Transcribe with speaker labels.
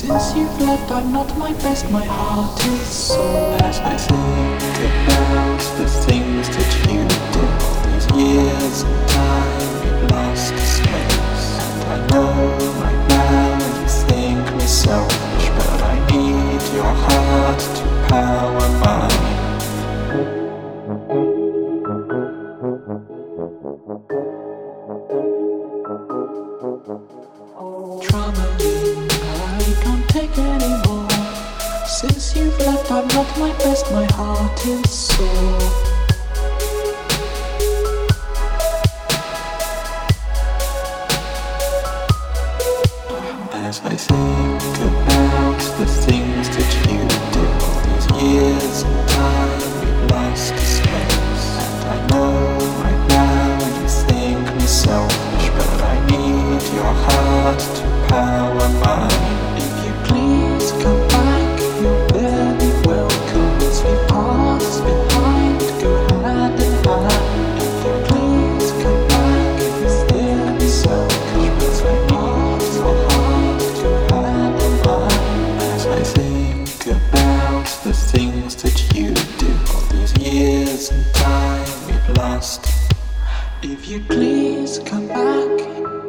Speaker 1: Since you've left, I'm not my best, my heart is sore.
Speaker 2: As I think about the things that you did, all these years of time we've lost space. And I know right now you think me selfish, but I need your heart to power mine.
Speaker 1: Troubling, I can't take anymore. Since you've left, I'm not my best, my heart is sore.
Speaker 2: As I think about the things that you did, all these years of time we've lost space. And I know right now you think me selfish, but I need your heart to power mine.
Speaker 1: If you please come back, you're very welcome. Let's leave paths behind, go hand in hand. If you please come back, you're very welcome. Let's leave paths behind, go hand in hand.
Speaker 2: As I think about the things that you did, all these years and time we've lost.
Speaker 1: If you please come back,